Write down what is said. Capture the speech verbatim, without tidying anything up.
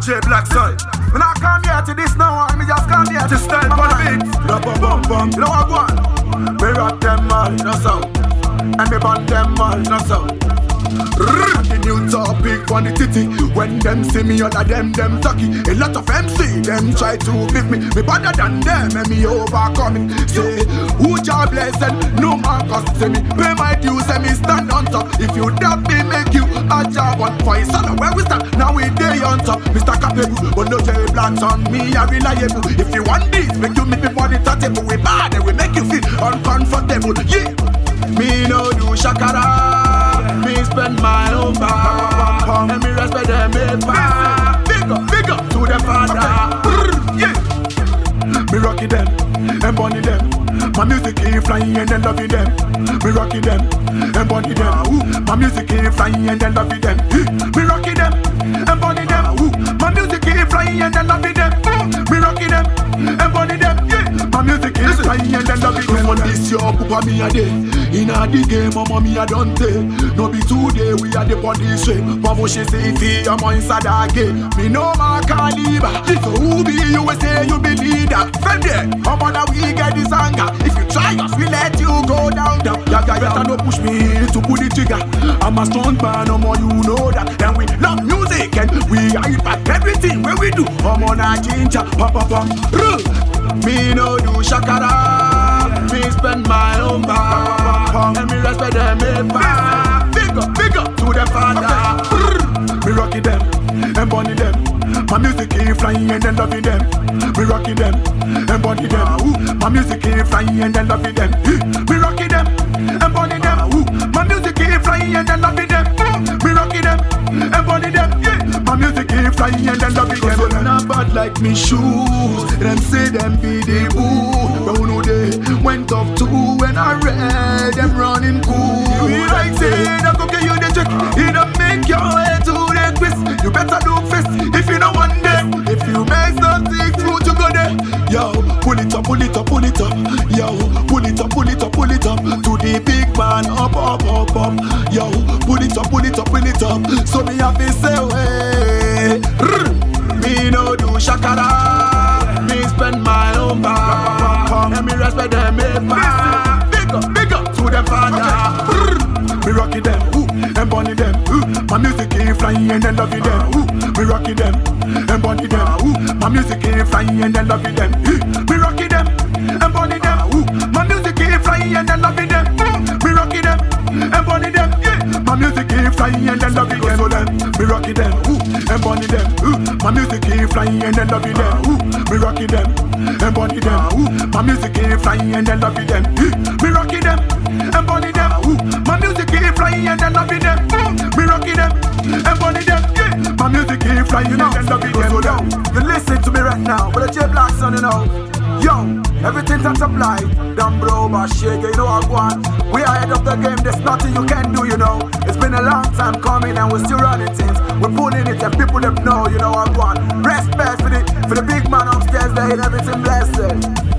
J Black Son. When I come here to this now, I me just come here to style for the beat. Bum bum bum, you know what I want? Me rock them all, you know so. And me band them all, you know so. The new topic on the titty. When them see me, all of them, them tucky. A lot of M C, them try to beat me. Me better than them, and me overcoming. Say, who job bless and no man cost. Say me, pay my dues, and me stand on top. If you dab me, make you a job one for his son. Where we stand, now we day on top. Mister Capable, but no J Black on me, are reliable. If you want this, make you meet me for the table. We bad, and we make you feel uncomfortable. Yeah, me no do shakara. Me spend my own bar, and me respect them make far. Big up, big up to the father. Yeah, me rocky them and bunny them. My music keep flying and then loving them. Me rocky them and bunny them. Ooh, my music keep flying and then loving them. Me rocky them and bunny them. Ooh, my music keep flying and then loving them. Me rocky them and bunny them. Yeah, my music keep flying and then loving them. On this your papa me a day. In a the game, mama me a done take. No be today, we are the body shape. Pavo she city, I'm inside the game. Me know my caliber. So who be you will say you be leader. Friend there, how about we get this anger? If you try us, we let you go down, down. Yeah, yeah, better no push me to pull the trigger. I'm a strong man, no more you know that. And we love music and we hype at everything where we do. I'm on a ginger, pop, pop, pop. Me no do shakara. Me spend my own bar. And me respect them, me far. Big up, big up to the father. Okay. Me rocky them and bunny them. My music keep flying and then loving them. Me rocky them and bunny them. Ooh, my music keep flying and then loving them. Me rocky them and bunny them. Ooh, my music keep flying and then loving them. Me rocky them and bunny them. Yeah, my music keep flying and then loving them. So not bad like me shoes. Them say them be the boo. But who know they went off too when I read them running cool. You like say that go get you the trick. It don't make your way to the twist. You better look fist if you don't want them. If you make something through to go there. Yo, pull it up, pull it up, pull it up. Yo, pull it up, pull it up, pull it up. To the big man, up, up, up, up. Yo, pull it up, pull it up, pull it up. So me have to say, hey, me no do shakara. Me spend my own bar. And me respect them, me far. Big up, big up to the father. Okay. Me rocky them, ooh, and bunny them. Ooh, my music keep flying and then loving them. Ooh, me rocky them, and bunny them. Ooh, my music keep flying and then loving them. Ooh, me rocky them, and bunny them. Ooh, my music keep flying and then loving them. Ooh, me rocky them, and bunny them. Yeah, my music keep flying and then loving them. So them, me rocky them, ooh, and bunny them. Ooh, my music keep flying and then loving them. Ooh, me rocky them, and bunny them. Ooh, my music keep flying and then loving them. Me rocky them, and bunny them. Ooh, my music keep flying and then loving them. Me rocky them, and bunny them. Yeah, my music keep flying and then loving them. So now, you listen to me right now, but the J Black Son, you know. Yo, everything that's applied, dumb bro, but shake, you know what I want. We are ahead of the game, there's nothing you can do, you know. It's been a long time coming and we're still running things. We're pulling it and people them know, you know what I want. Respect for the, for the big man upstairs, they hit everything blessed.